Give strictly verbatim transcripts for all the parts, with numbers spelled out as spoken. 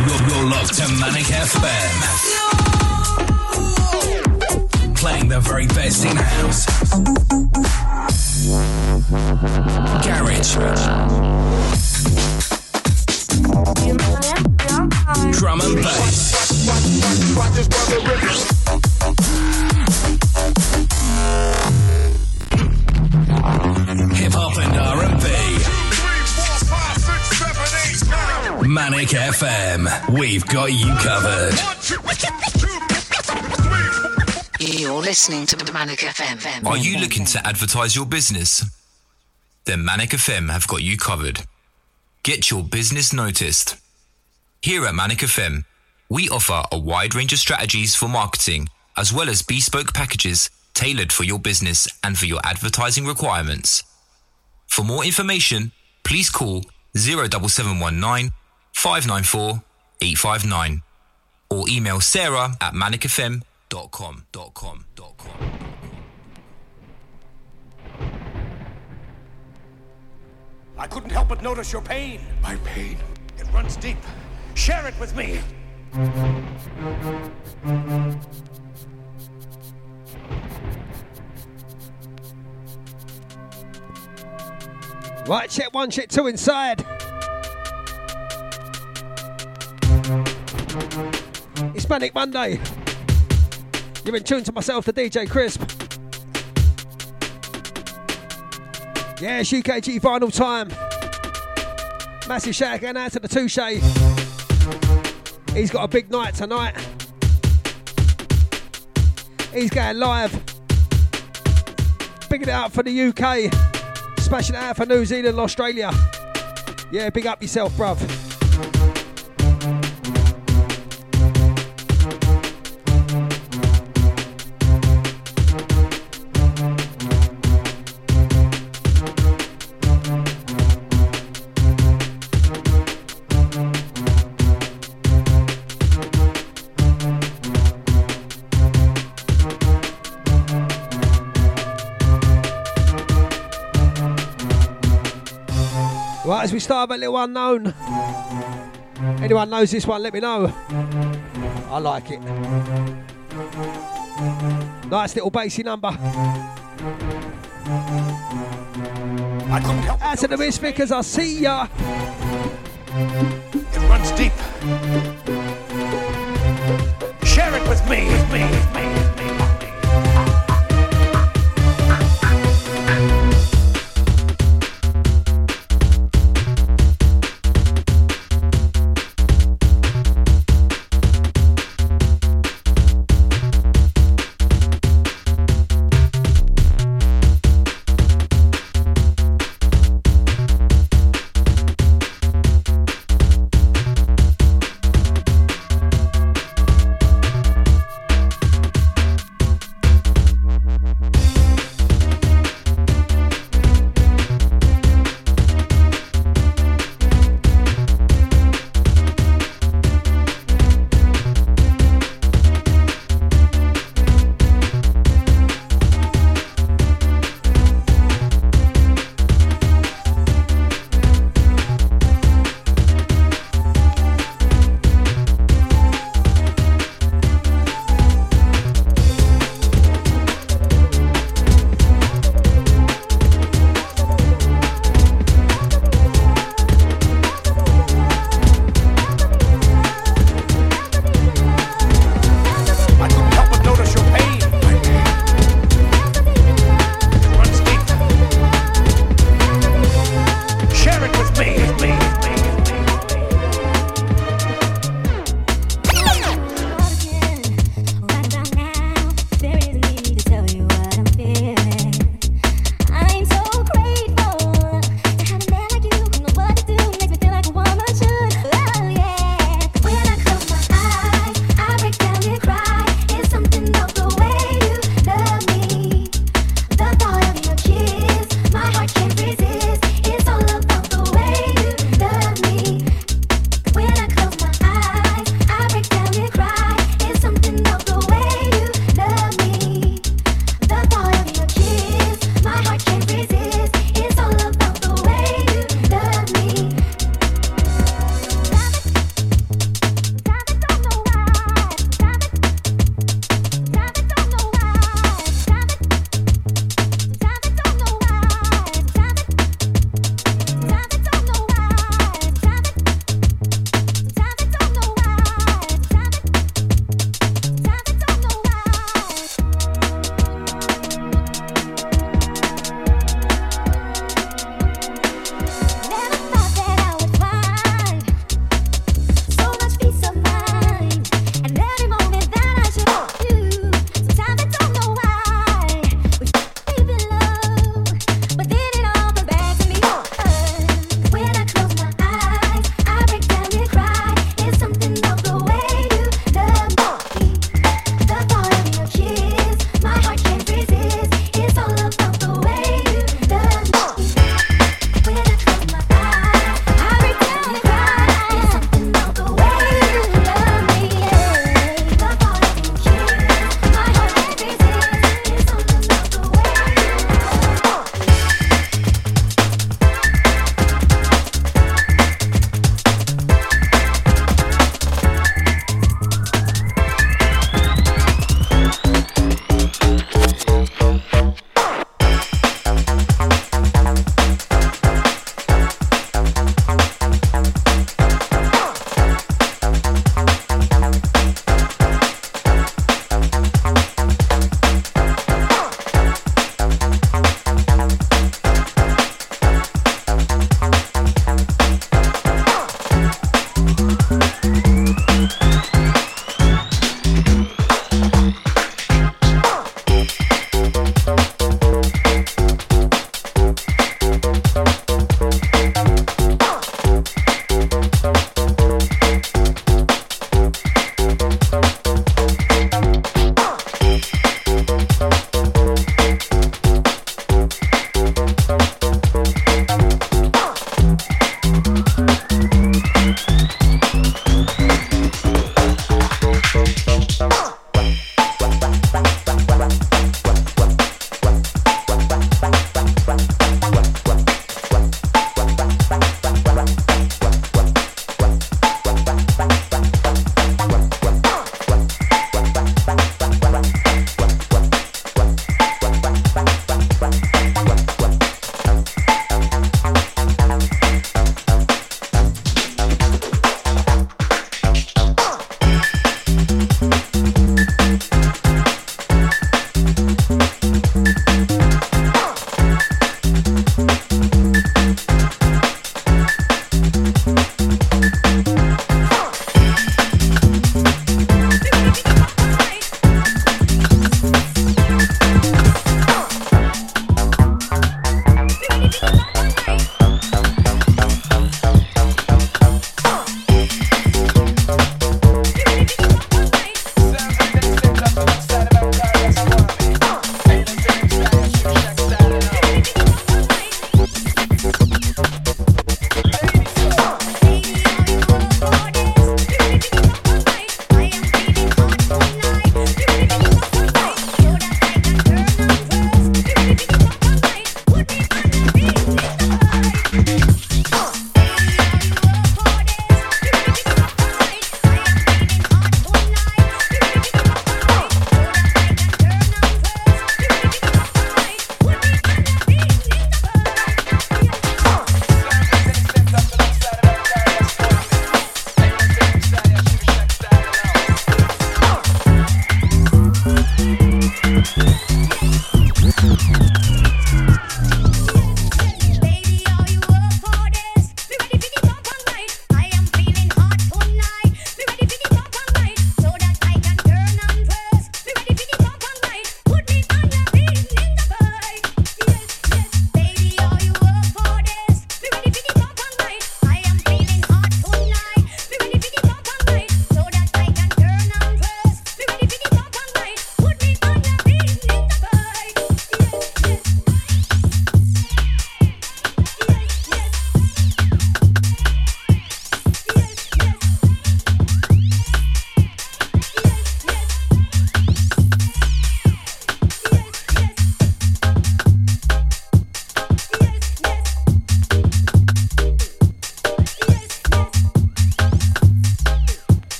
You're, you're locked to Manic F M. Playing the very best in house, garage, drum and bass, hip hop and R and B. Manic F M, we've got you covered. You're listening to Manic F M. Are you looking to advertise your business? Then Manic F M have got you covered. Get your business noticed. Here at Manic F M, we offer a wide range of strategies for marketing, as well as bespoke packages tailored for your business and for your advertising requirements. For more information, please call zero seven seven one nine, five nine four, eight five nine or email Sarah at manic f m dot com. I couldn't help but notice your pain. My pain? It runs deep. Share it with me. Right, check one, check two inside. It's Manic Monday. You're in tune to myself, the D J Crisp. Yeah, it's U K G final time. Massive shout going out to the Touche. He's got a big night tonight. He's going live. Bigging it up for the U K. Smashing it out for New Zealand, Australia. Yeah, big up yourself, bruv. Right, as we start with a little unknown. Anyone knows this one, let me know. I like it. Nice little bassy number. I couldn't help Out to the Misfit, because I see ya. It runs deep. Share it with me. me, me, me.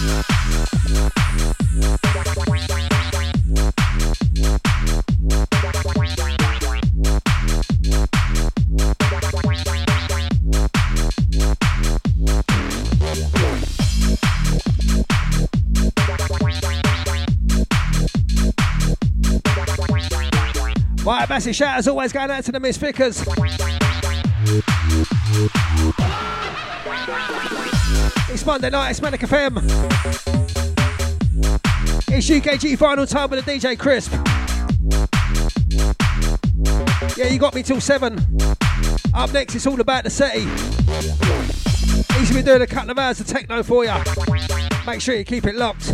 Right, massive shout as always going out to the Miss Vickers. It's Monday night, it's Manic F M. It's U K G final time with the D J Crisp. Yeah, you got me till seven. Up next, it's all about the SETI. He's been doing a couple of hours of techno for you. Make sure you keep it locked.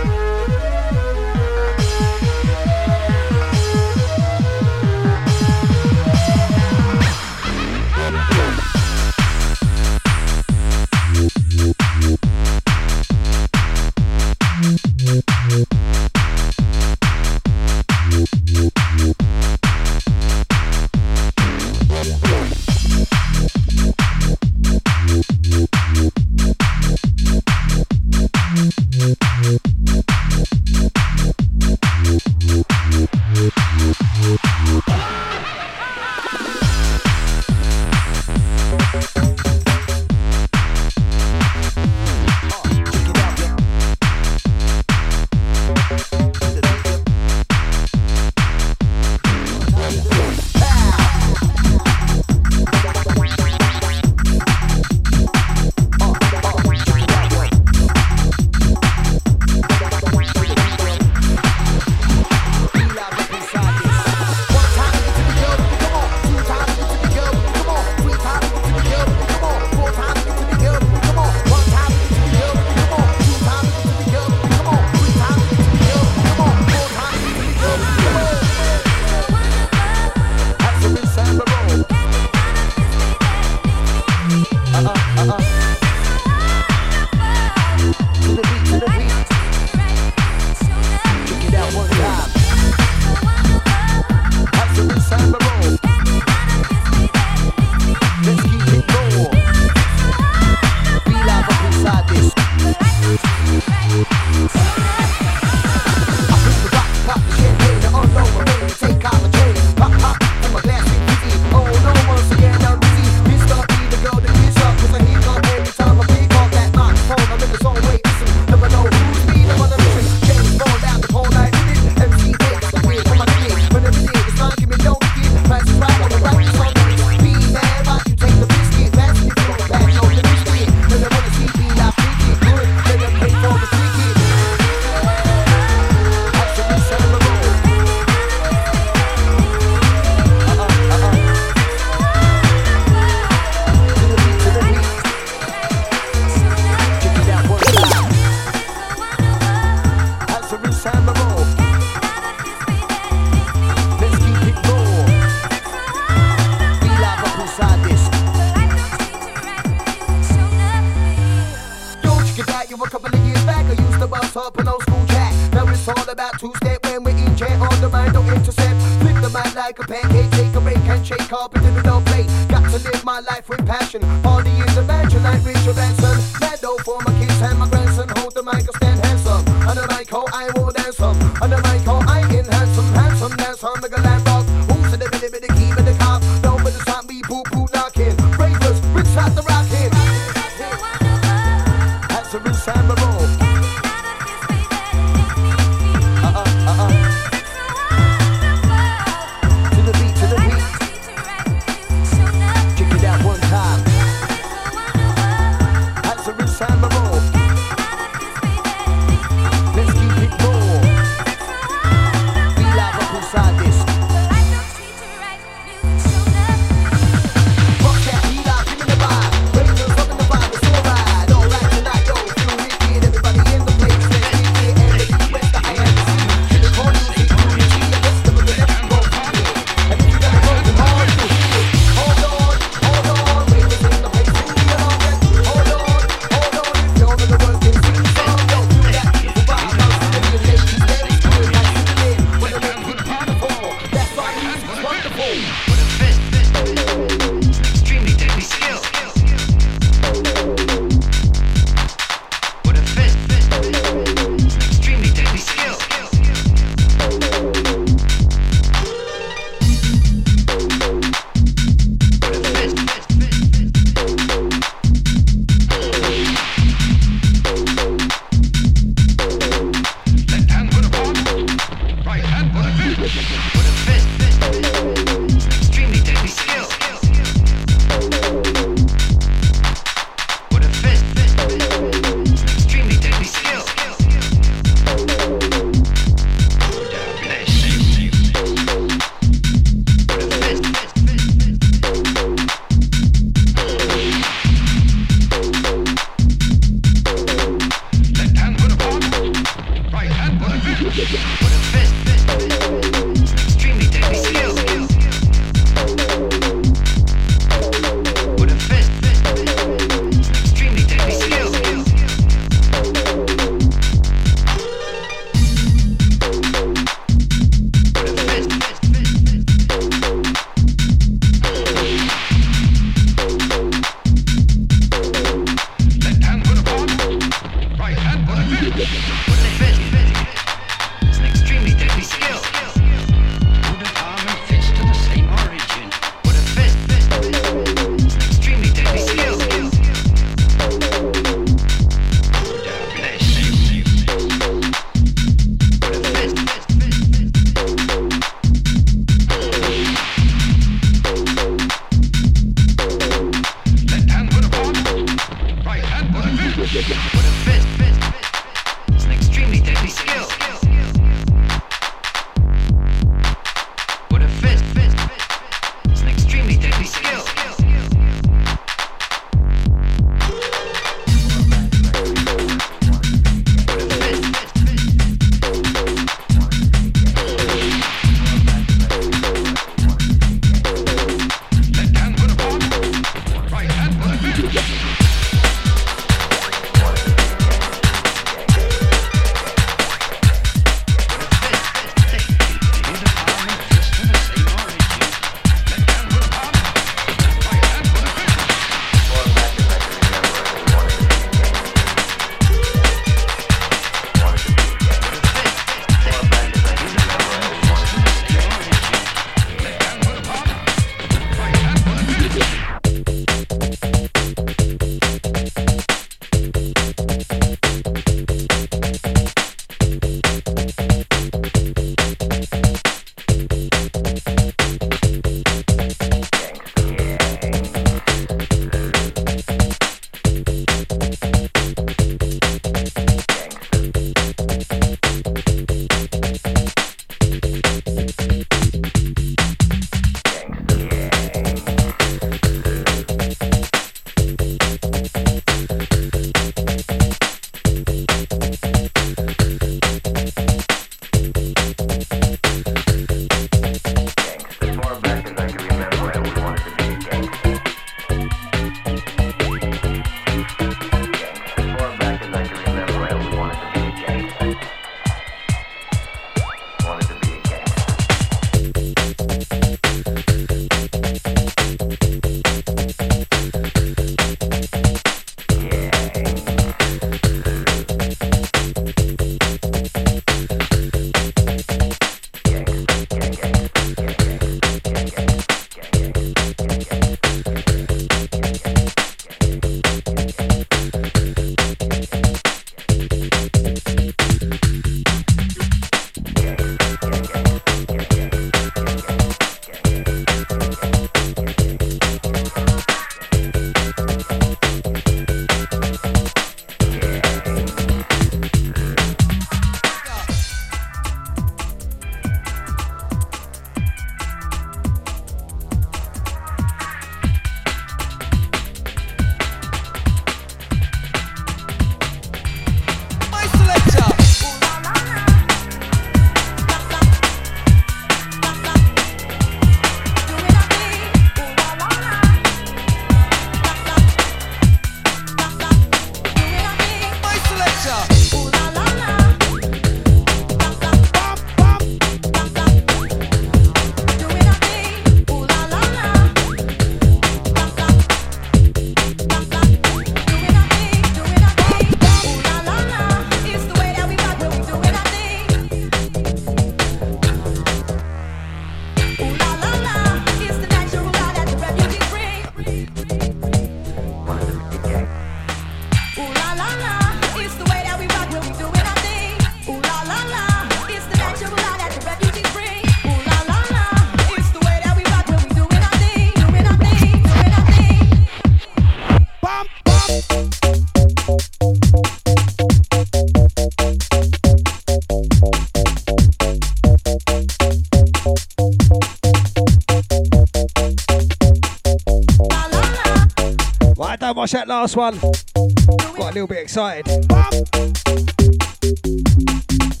Watch that last one. Got a little bit excited. It was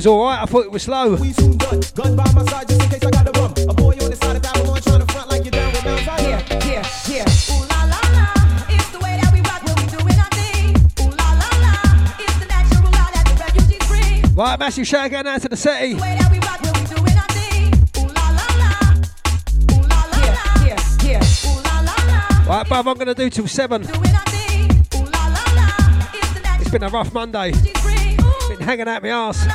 was alright, I thought it was slow. We soon done. Gun by my side just in case I got the rum. A boy on the side of Babylon trying to front like you're down with Mount Zion. Yeah, yeah, yeah. Ooh la la la, it's the way that we rock when we doing our thing. Ooh la la la, it's the natural law that the refugees bring. Right, massive shout going out to the city. The way that we rock when we doing our thing. Ooh la la la, ooh la la la, yeah, yeah, yeah. Ooh la la la. Right, bruv, I'm gonna do till seven. Doing our thing. Ooh la la la, it's the natural. It's been a rough Monday. Been hanging out my arse.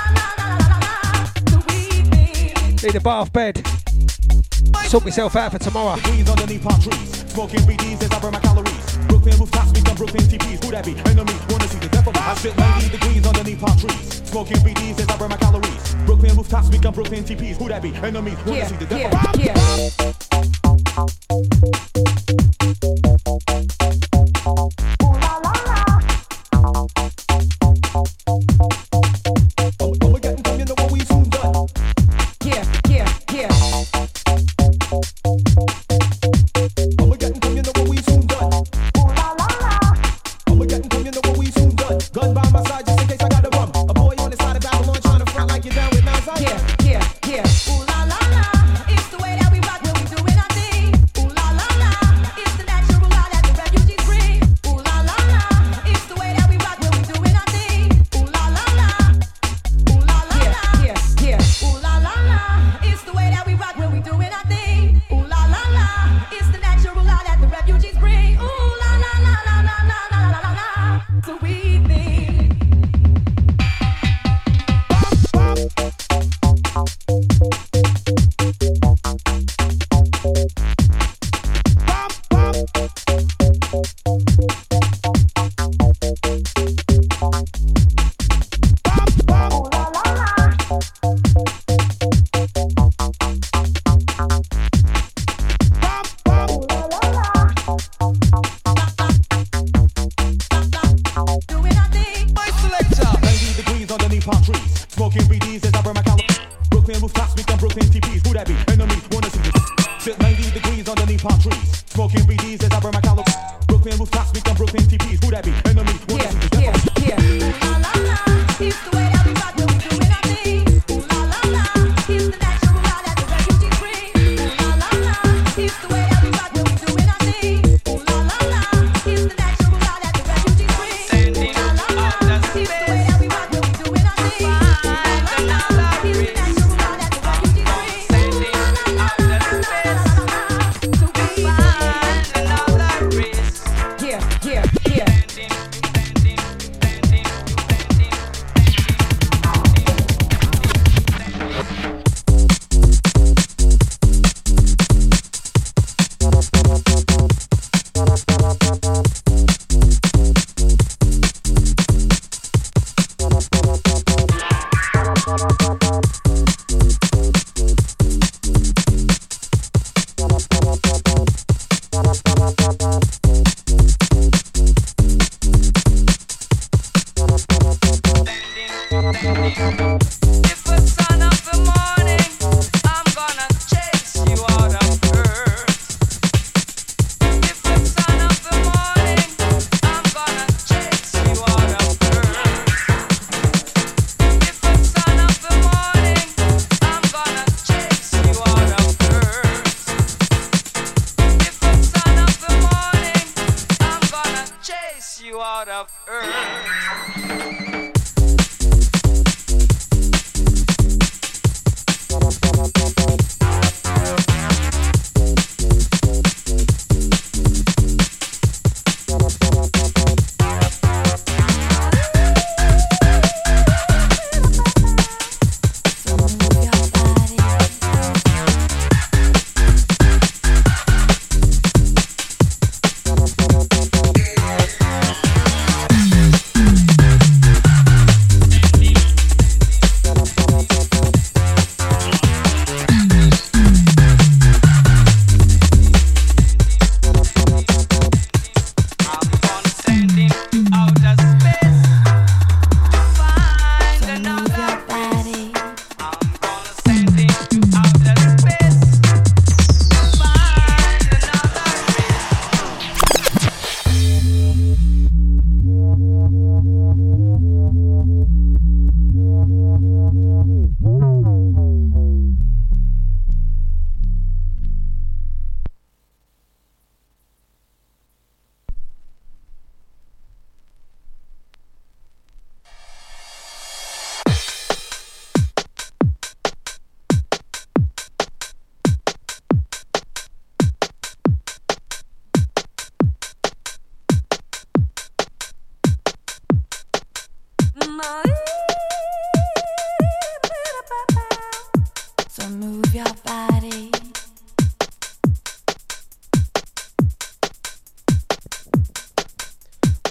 Need a bath bed. Sort myself out for tomorrow. Degrees underneath palm trees. Smoking B Ds as I burn my calories. Brooklyn rooftops become Brooklyn T Ps. Who that be? Enemies wanna see the death of me. I sit ninety degrees underneath palm trees. Smoking B Ds as I burn my calories. Brooklyn rooftops become Brooklyn T Ps. Who that be? Enemies wanna Yeah, see the death yeah, of me. yeah.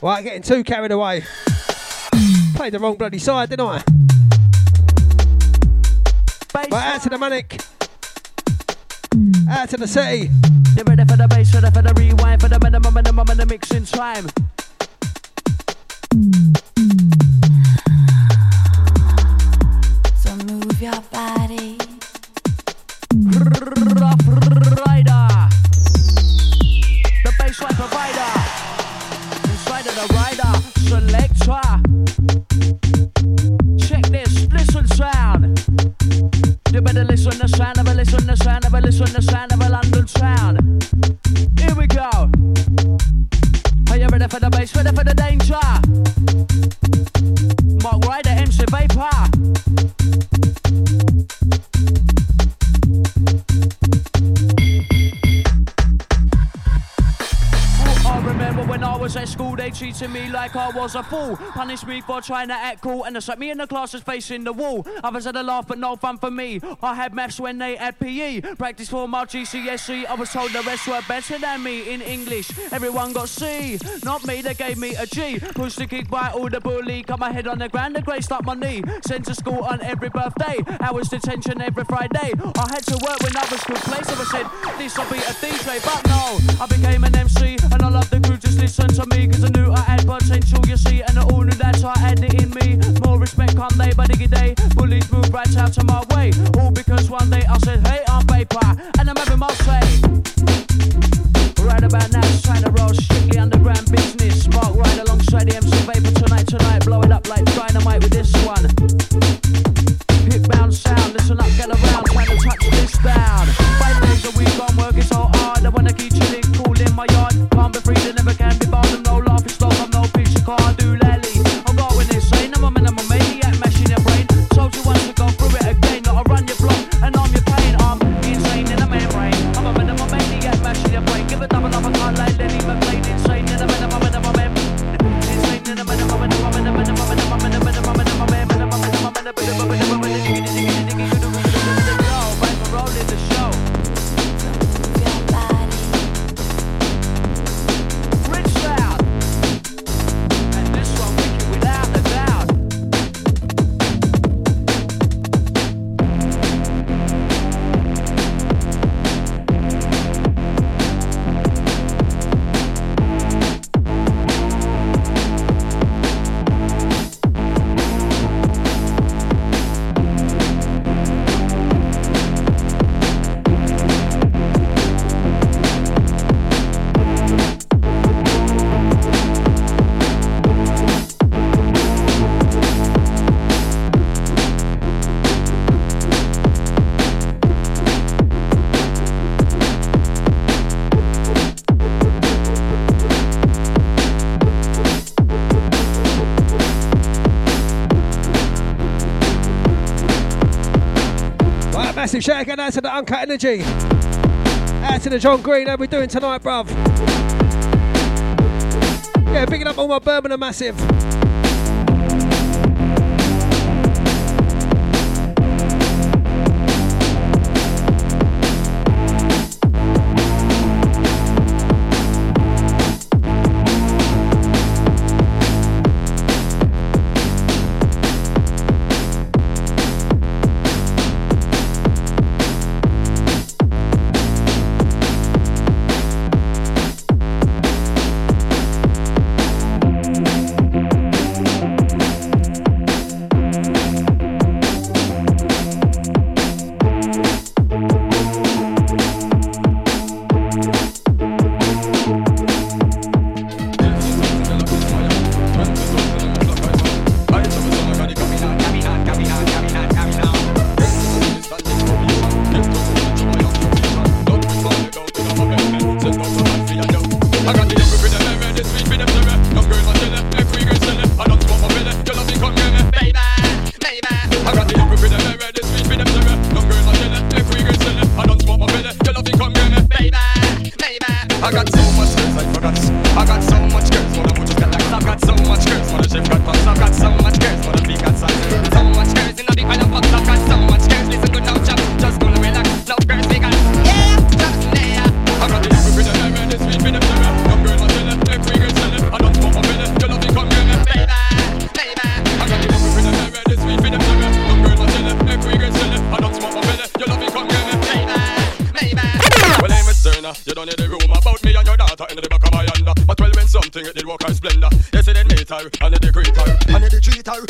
Right, getting too carried away. Played the wrong bloody side, didn't I? Right, out to the Manic. Out to the city. You ready for the bass, ready for the rewind, for the minimum, minimum, and the mixing time. So move your body. Rough Rider, the bassline provider, inside of the rider, selector. Check this, listen sound. You better listen the sound of a listen the sound of a listen the sound of a London sound. Here we go. Are you ready for the bass? Ready for the danger? Mark Ryder, M C Vapor. I remember when I was at school, they treated me like I was a fool. Punished me for trying to act cool, and they sat me in the class facing the wall. Others had a laugh, but no fun for me. I had maths when they had P E. Practice for my G C S E. I was told the rest were better than me in English. Everyone got C, not me, they gave me a G. Pushed the kick by all the bully. Got my head on the ground, the grey stuck my knee. Sent to school on every birthday. Hours detention every Friday. I had to work when others could play, so I said, this'll be a D J. But no, I became an M C, and I loved the crew, just listen to me, cause I knew I had potential, you see, and I all knew that I had it in me. More respect come day by diggy day, bullies move right out to my way, all because one day I said, hey, I'm Vapor, and I'm having my say. Right about now, it's trying to roll strictly underground business. Mark right alongside the M C Vapor tonight, tonight, blow it up like dynamite with this one. Hit bound sound, listen up, get around, trying to touch this down. Five days a week, I'm working so hard, I wanna keep chilling, cool in my yard. Can't be free, they never can be barred, and no laughing stock, I'm no bitch, you can't do lally. I'm going insane, I'm a minimum maniac, mashing your brain. Told you once to go through it again, not to run your block, and I'm your pain. I'm insane in a membrane, I'm a minimum maniac, mashing your brain. Give a double up, I can't like Lenny McLean. Insane in a minimum, minimum, insane in a minimum, minimum, minimum, minimum, minimum, minimum, minimum, minimum, minimum, minimum, minimum, minimum, rolling the show. Rich sound. And this one wicked without a doubt. Massive shout going out to the Uncut Energy. Out to the John Green. How we doing tonight, bruv? Yeah, picking up all my Birmingham Massive.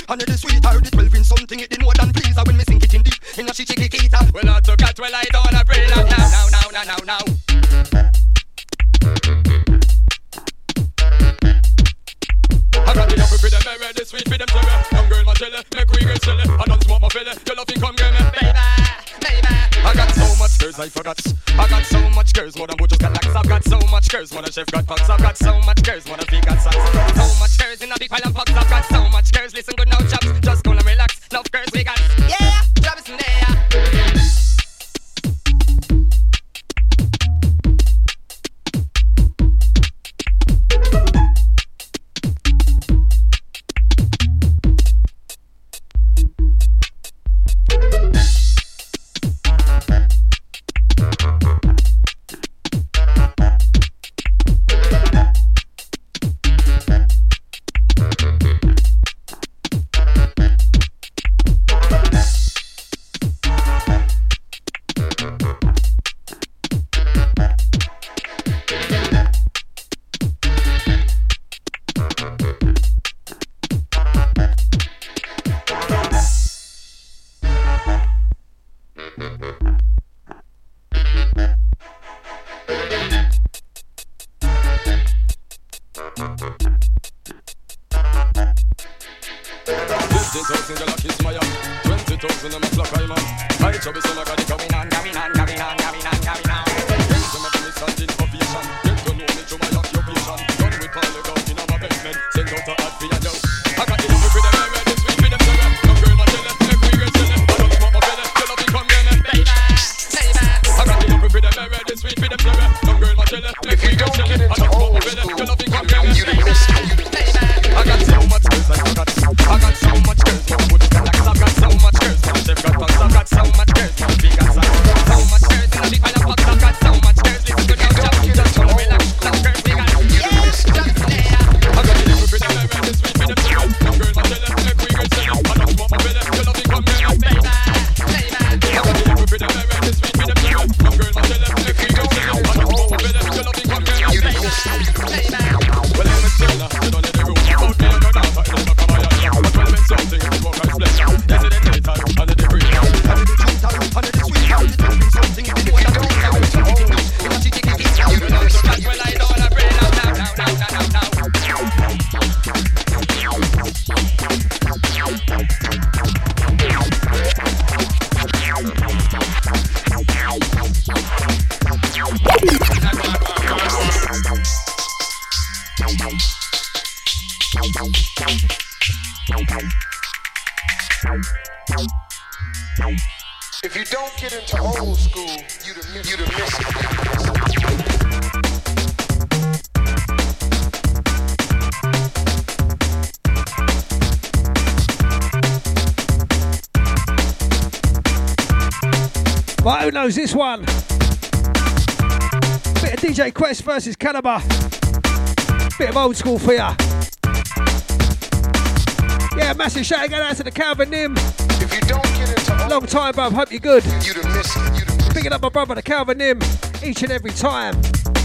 And the sweet or the twelve in something it did more than please. And when me sink it in deep, in a she chicky kita. Well I took that, well I don't wanna pray now, now, now, now, now, now. I got the apple for them, I read the sweet for them, so young girl my jelly, make we get silly. I don't smoke my belly, your loving come get me, baby, baby. I got so much girls I forgot. I got so much girls more than butchers got locks. I've got so much girls more than chef got pots. I've got so much girls more than feet got socks. So much girls in a big pile of pots. I've got so much girls, listen good now chops. Just gonna relax, love girls we got. Yeah, job is in there. If you don't get into old school, you'd have missed, you'd have missed it. But who knows this one? Bit of D J Quest versus Caliber. Bit of old school for ya. Yeah, massive shout out to the Calvin Nim. If you don't get into old long time, bruv. Hope you're good. You'd have missed it. You'd have missed Picking up my brother, the Calvin Nim, each and every time.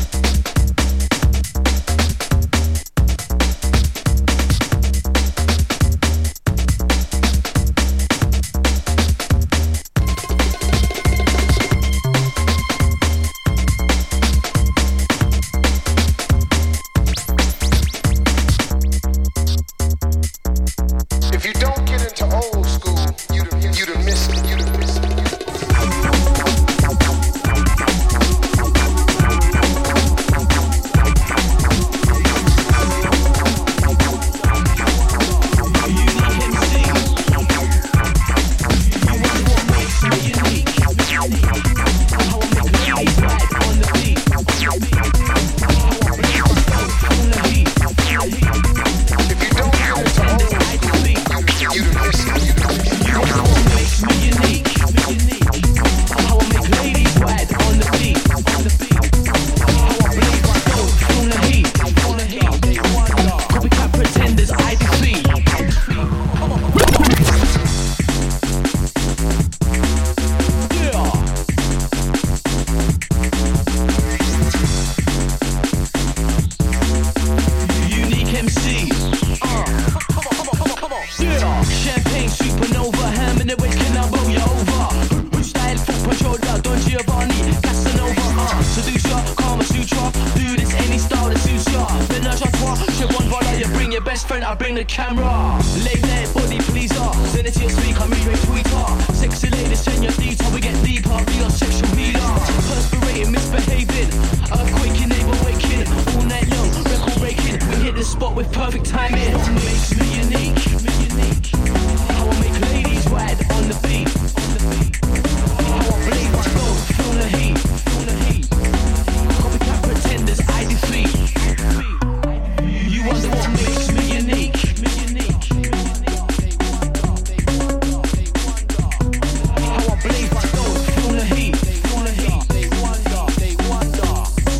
If you don't get into old school, you'd have, you'd have missed it. You'd have missed it. friend, I bring the camera. Late night body pleaser, send it to your speaker, me straight Twitter. Sexy ladies, send your detail, we get deeper via social media. Perspirating, misbehaving, earthquake your neighbor waking. All night long, record breaking. We hit the spot with perfect timing. What makes me unique? Me unique. How I make ladies ride on the beat. On the beat. How I blaze my flow, feel the heat, feel the heat. Copycat pretenders, I defeat. You wonder what makes me unique. Me unique. How I blaze my flow, feel the heat, feel the heat. They wonder, they wonder.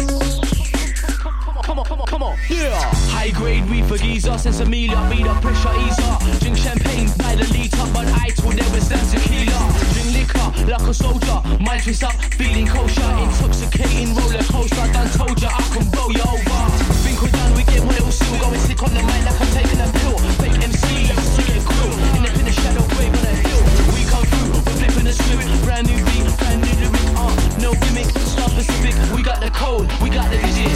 Come on, come on, come on, yeah. High grade reefer geezer, sense of meal, beat up pressure easer. Drink champagne by the liter, but I told them it's damn tequila. Drink liquor like a soldier, mind twist up, feeling kosher, intoxicating roller coaster. Done told ya I can blow you over. Think we're done, we get well still going sick on the mind like I'm taking a pill. Fake M C, to get cool, in the in the shadow, wave on a hill. We come through, we're flipping the script, brand new beat, brand new lyric, uh, no gimmick, stuff specific. We got the code, we got the digit.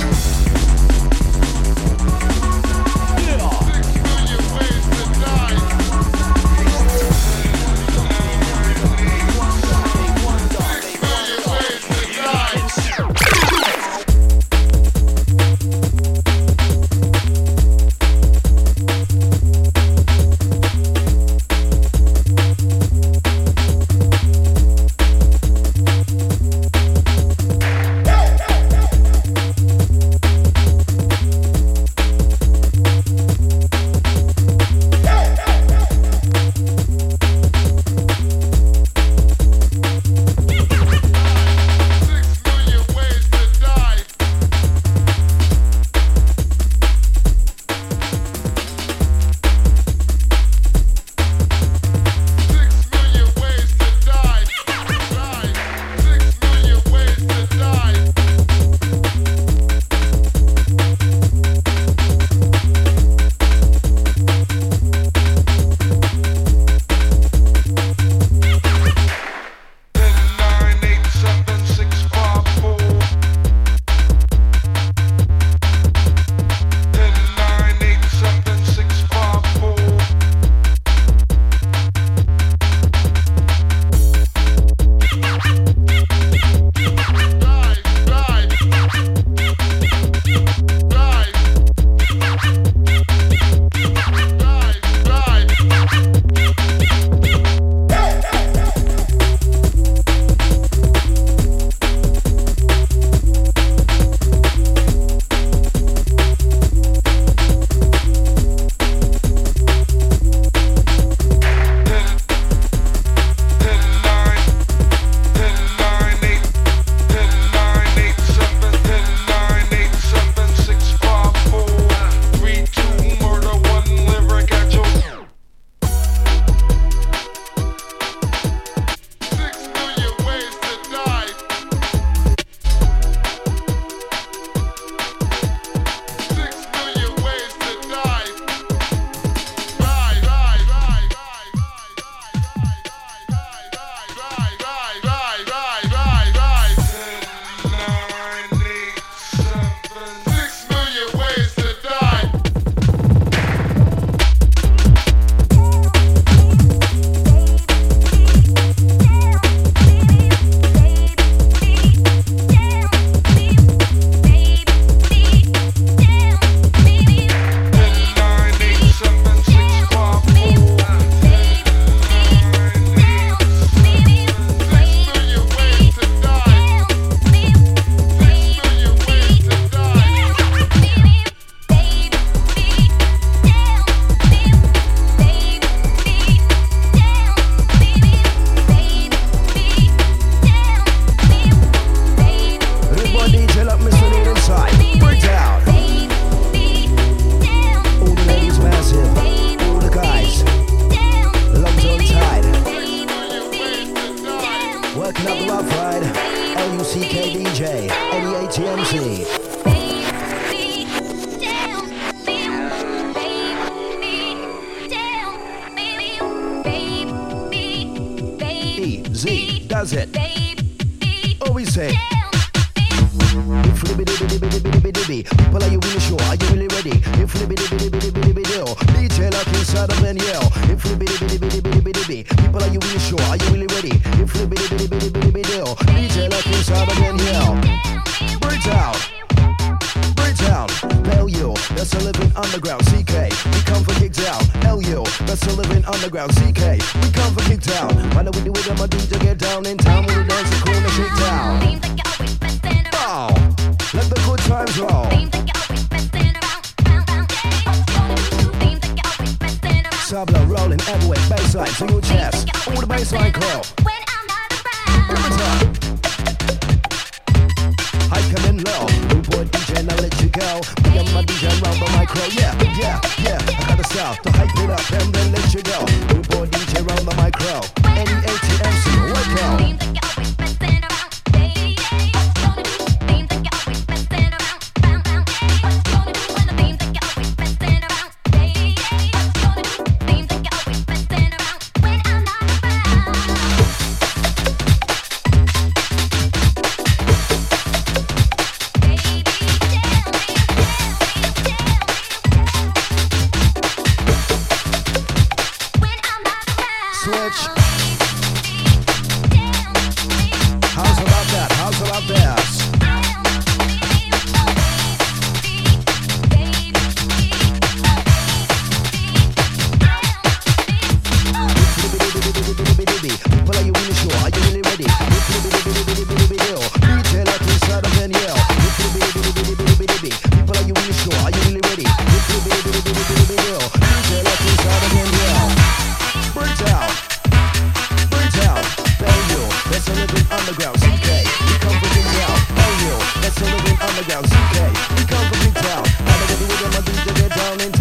Z does it. Always say. If libby dibby dibby dibby dibby dibby. People, are you really sure? Are you really ready? If libby dibby dibby dibby dibby dibby. D J lock inside of and yell. If libby dibby dibby dibby dibby dibby. People, are you really sure? Are you really ready? If libby dibby dibby dibby dibby dibby. D J lock inside of and yell. Bridge out. Bridge out. Hell you. That's a living underground. C K. We come for gigs out. Hell you. That's a living underground. C K. We come for gigs out. Why don't we do it? My D J get down in town. We dance the corner shake down. Bow. Let the good times roll. Sabla rolling everywhere, bassline to your chest. All the bassline curl. High coming low. New boy D J, now let you go. Me and my D J round the micro. Yeah, yeah, yeah. I got a style to hype it up and then let you go. New boy D J round the micro. N E A T M C, work out.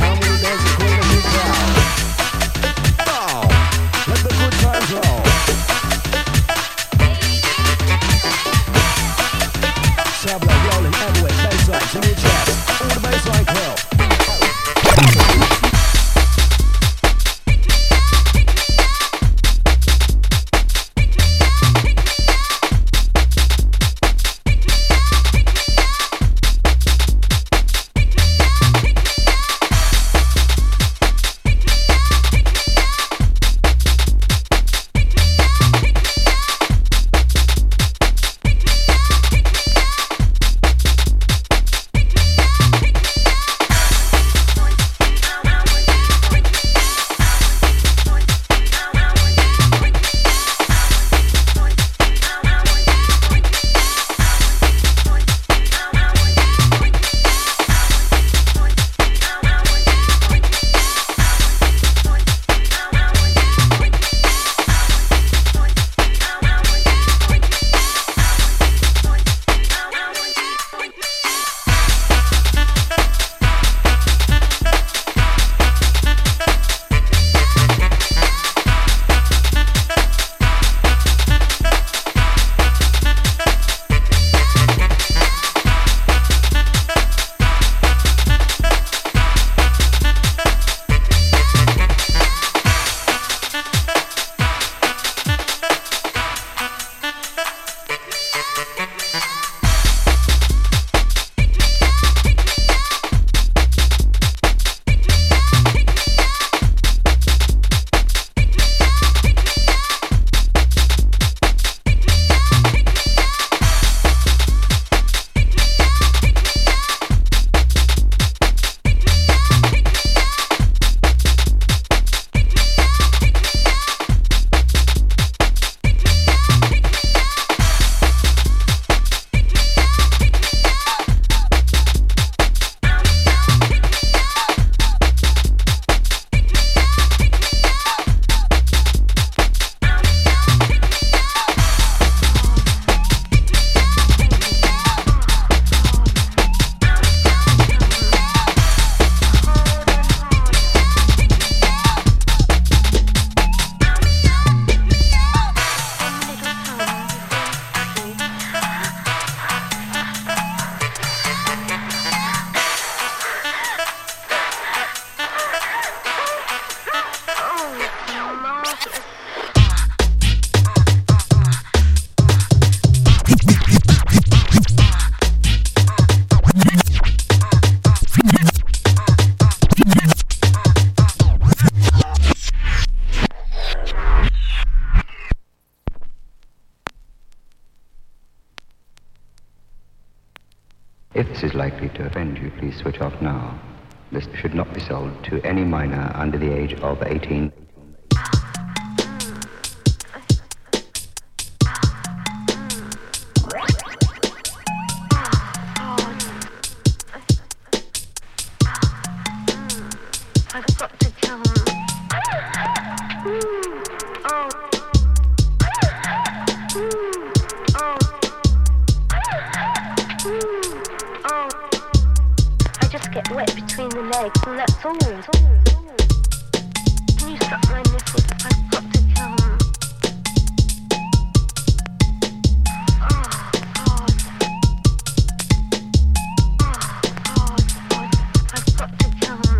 Let the good times roll. If this is likely to offend you, please switch off now. This should not be sold to any minor under the age of eighteen. I've got to tell him. Oh. Oh. Oh. I just get wet between the legs, and that's all there is. Can you suck my nipples? I've got to tell him. Oh, God. Oh, God, God. I've got to tell him.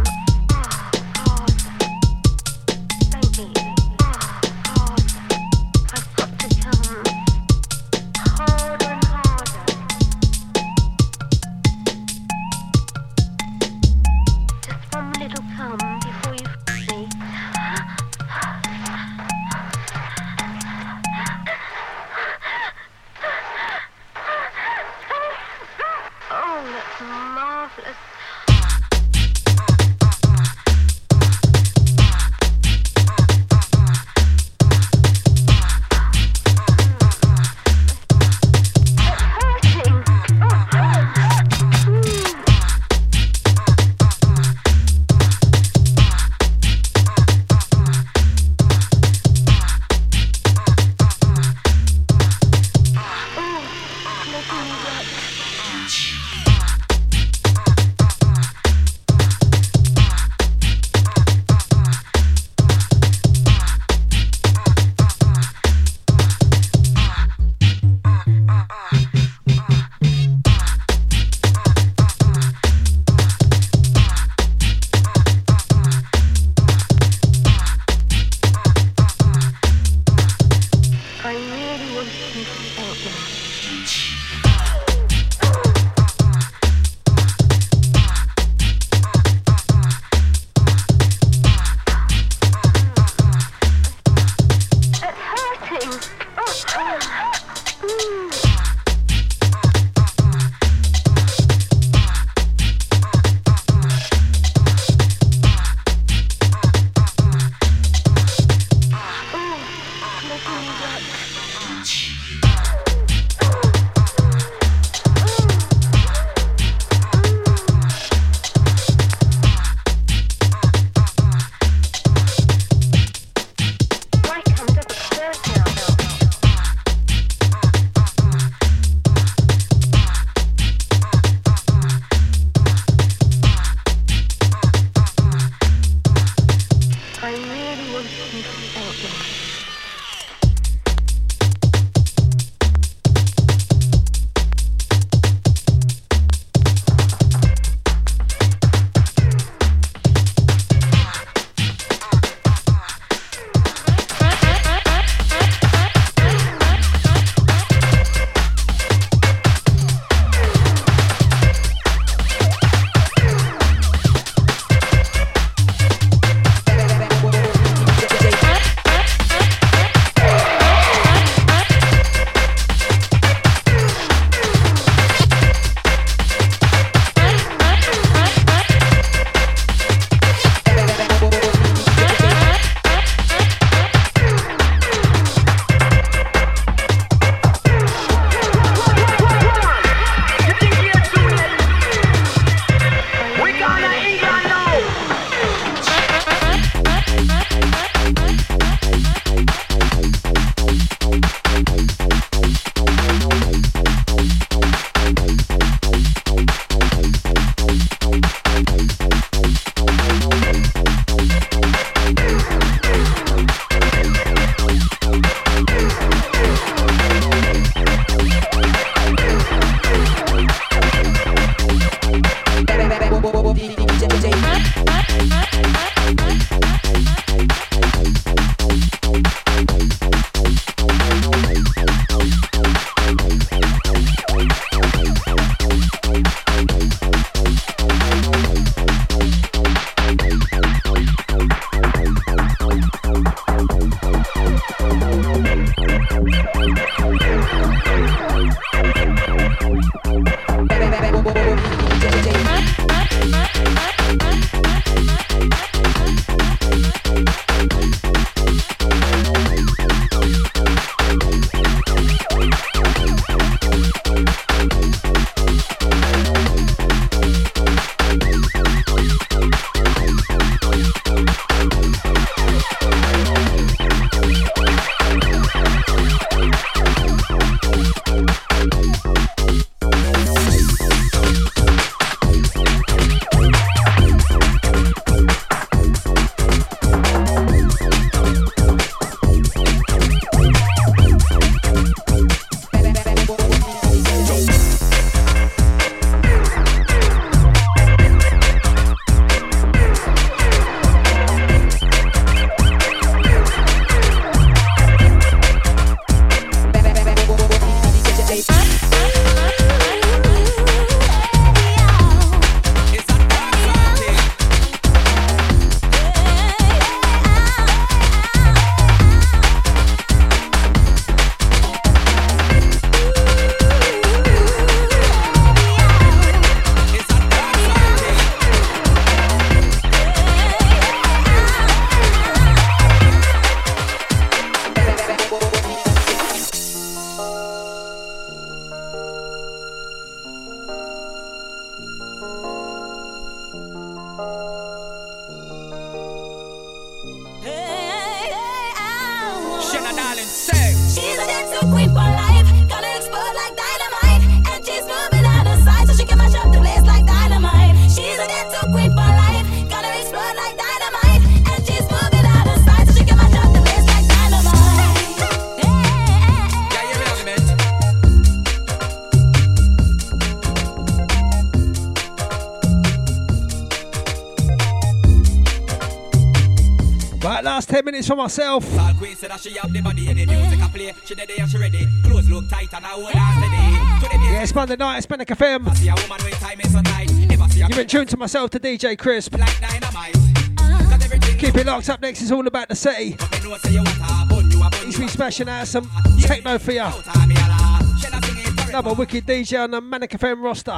ten minutes for myself. All queen said that she have the body and the music I play. She dead and she ready. Clothes look tight and I hold her steady. To the Yeah, it's Monday night, it's Manic F M. I see a woman with time is so tight. If I see a You've been tuned to myself, to D J Crisp. like dynamite. Keep it locked up next, it's all about the city. But me know say you want a bun, you a bun. He's been smashing out some techno for ya. Another wicked D J on the Manic F M roster.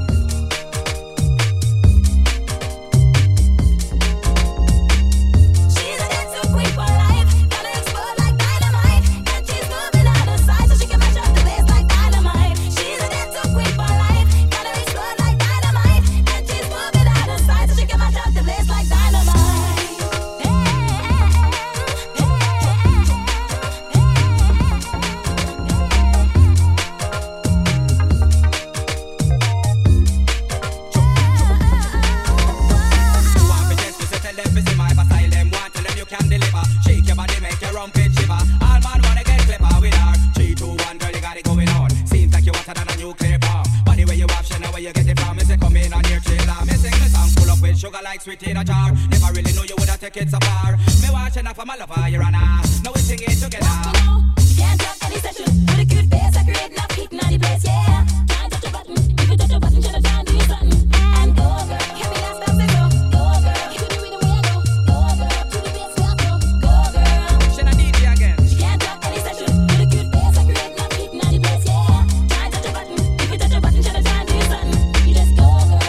Sweet in a jar. Never really know you woulda take it so far. Me watching up for my lover, you're on a. Now we sing it together. You can't drop any session with a cute face. I create enough heat in the place, yeah. Can't touch a button. If you touch a button, should I try and do something? And go, girl. Hear me last time, say so. Go, girl. Keep it doing the way I go. Go, girl. To the bass, we go. Go, girl. Should I need you again? You can't drop any session with a cute face. I create enough heat in the place, yeah. Can't touch a button. If you touch a button, should I try and do something? You just go, girl.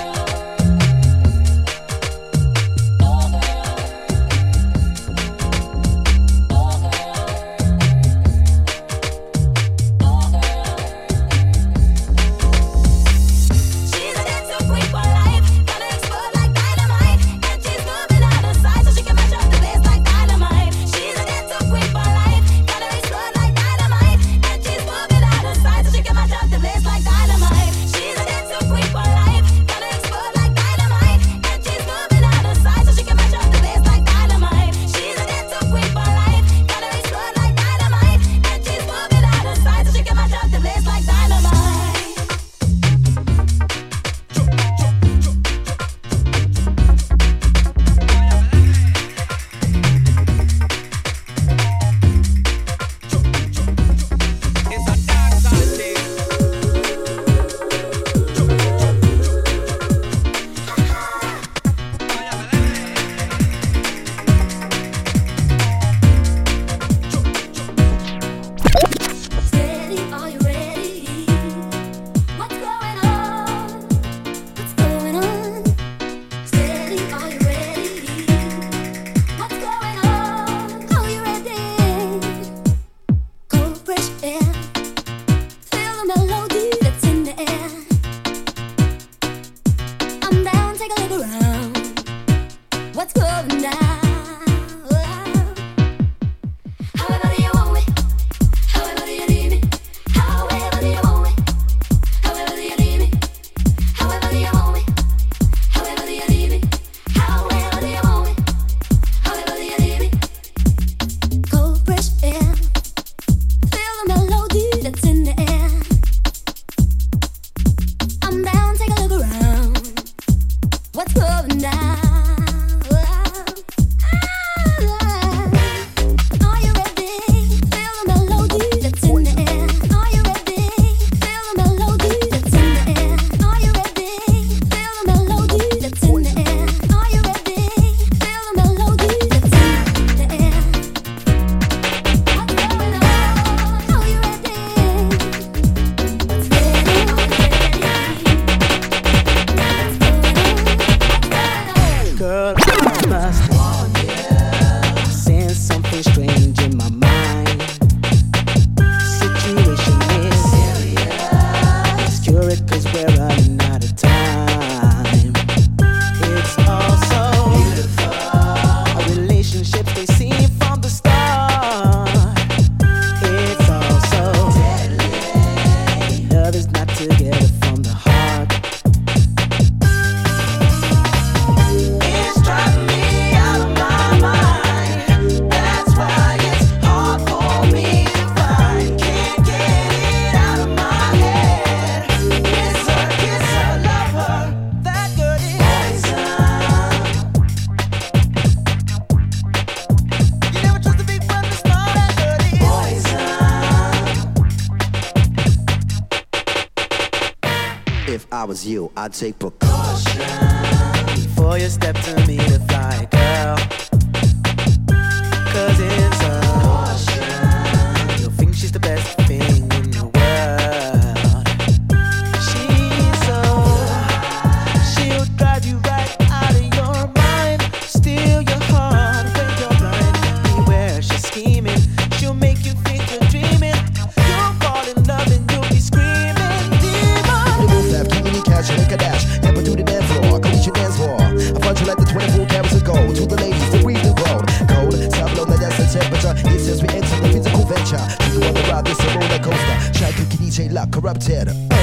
If I was you, I'd take precaution. Before you step to me to fly, girl. Cause it's a caution. You'll think she's the best thing in the world. She's so, she'll drive you right out of your mind. Steal your heart when you're blind. Beware, she's scheming. She'll make you think you're dreaming. You'll fall in love and you'll be screaming, demon. You both have too many cash and make a dash. Never do the dance floor, come eat your dance floor. I find you like the twenty-four carats of gold. To the ladies, the breathe the road. Cold, top below, that's the temperature. It says we enter the physical venture. Take you on the ride, this a roller coaster. Shy cookie D J lock corrupted. Uh.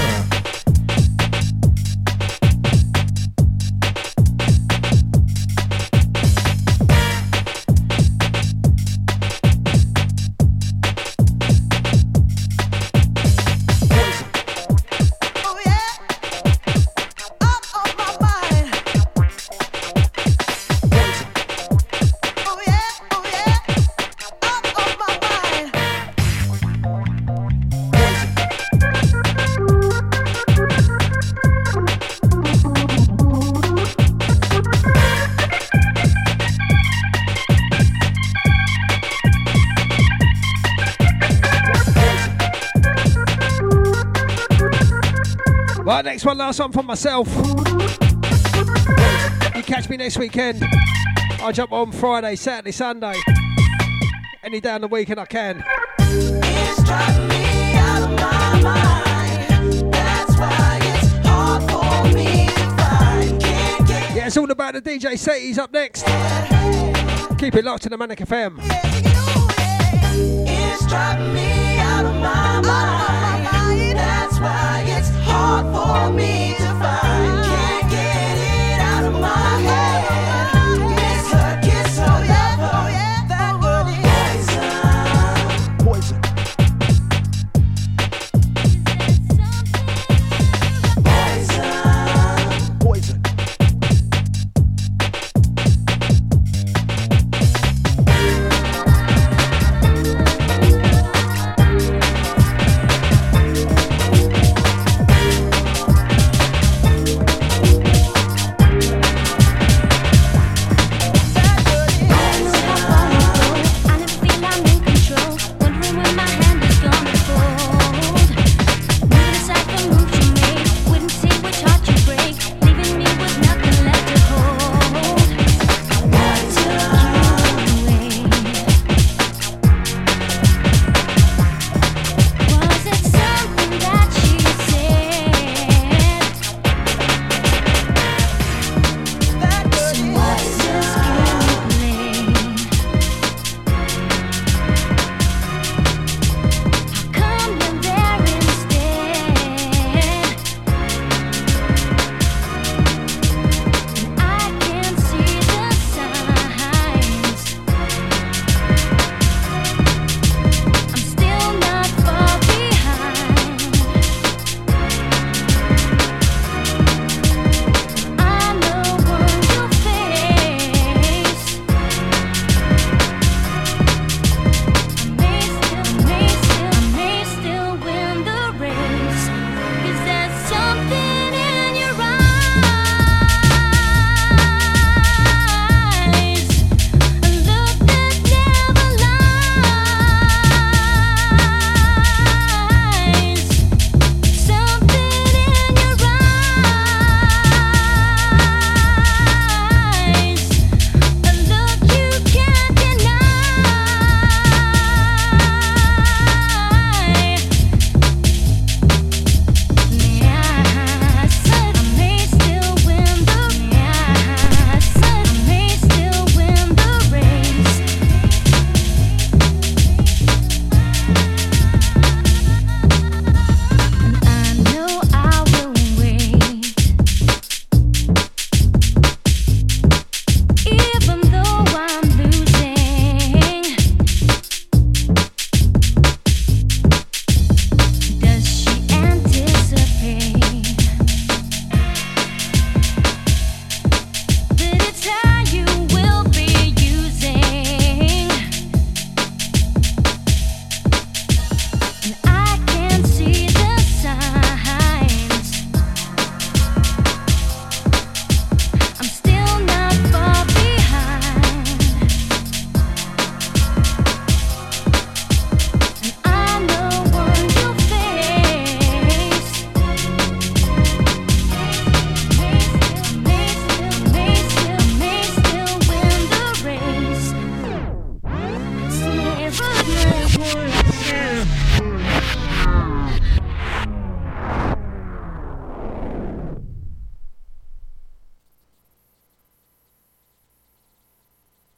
Right, next one, last one from myself. You catch me next weekend. I jump on Friday, Saturday, Sunday. Any day on the weekend I can. It's driving me out of my mind. That's why it's hard for me to find. Can't get Yeah, it's all about the D J set. He's up next. Keep it locked to the Manic F M. it's driving me